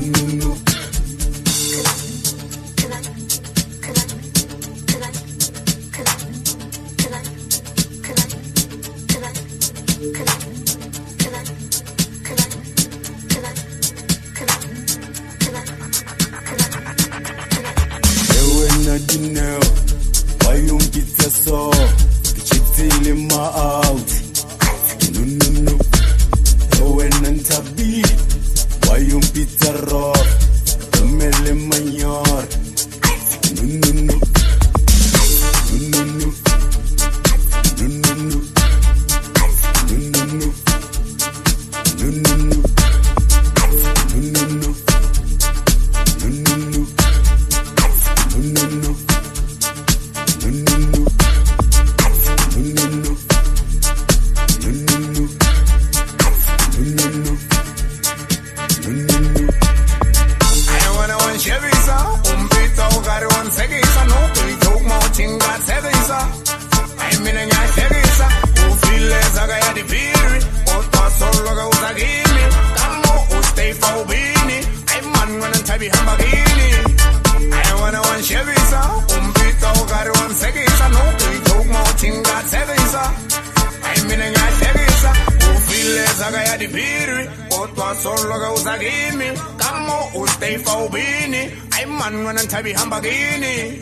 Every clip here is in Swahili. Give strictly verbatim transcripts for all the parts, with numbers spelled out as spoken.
Dinero, why you pizza so? The chitty in my out. No, no, no. When and tabi, why you pizza raw? The mele mayor. No, no, no. No, no, no. No, no, no. No, no, no. No, no, no. No, no, no. No, no, no. No, no, no. Solo causa kimi kamo ustay faubini ay man wanan tabi hambagini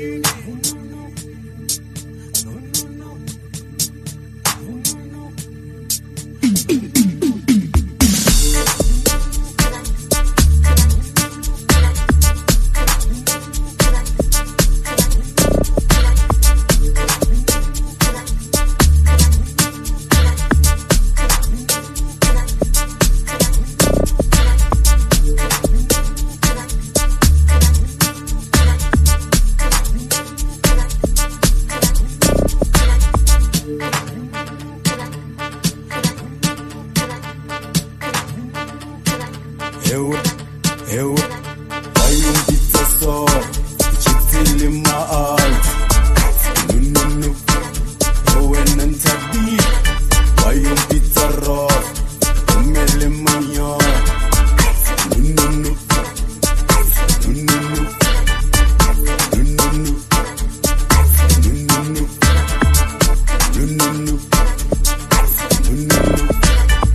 Eu, eu, why you pizza so? The chitty in my out. No, no, no. When and tabi, why you pizza raw? The mele mayor. No, no, no. No, no, no. No, no, no. No, no, no. No, no, no. No, no, no.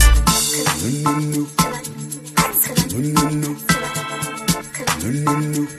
No, no, no. No, no, no. No, no, no.